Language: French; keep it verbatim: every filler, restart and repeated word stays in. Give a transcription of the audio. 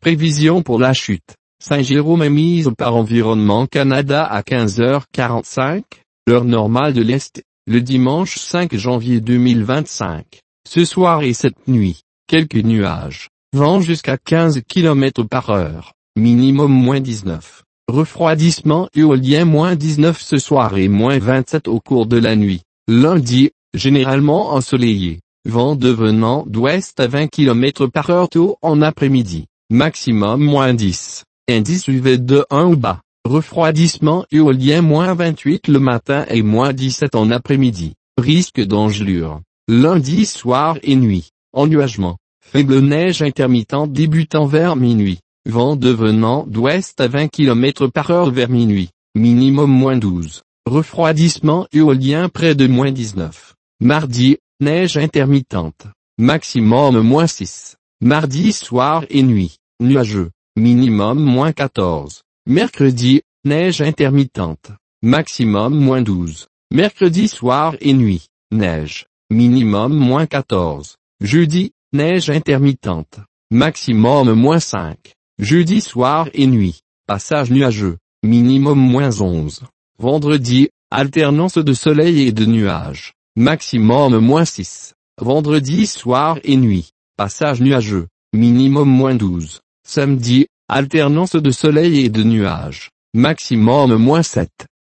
Prévision pour la chute. Saint-Jérôme est mise par Environnement Canada à quinze heures quarante-cinq, heure normale de l'Est, le dimanche cinq janvier deux mille vingt-cinq. Ce soir et cette nuit, quelques nuages. Vent jusqu'à quinze kilomètres par heure, minimum moins dix-neuf. Refroidissement éolien moins dix-neuf ce soir et moins vingt-sept au cours de la nuit. Lundi, généralement ensoleillé. Vent devenant d'ouest à vingt kilomètres par heure tôt en après-midi. Maximum moins dix. Indice U V de un ou bas. Refroidissement éolien moins vingt-huit le matin et moins dix-sept en après-midi. Risque d'engelure. Lundi soir et nuit. Ennuagement. Faible neige intermittente débutant vers minuit. Vent devenant d'ouest à vingt kilomètres par heure vers minuit. Minimum moins douze. Refroidissement éolien près de moins dix-neuf. Mardi, neige intermittente. Maximum moins six. Mardi soir et nuit. Nuageux. Minimum moins quatorze. Mercredi, neige intermittente. Maximum moins douze. Mercredi soir et nuit. Neige. Minimum moins quatorze. Jeudi, neige intermittente. Maximum moins cinq. Jeudi soir et nuit. Passage nuageux. Minimum moins onze. Vendredi, alternance de soleil et de nuages. Maximum moins six. Vendredi soir et nuit. Passage nuageux. Minimum moins douze. Samedi, alternance de soleil et de nuages. Maximum moins sept.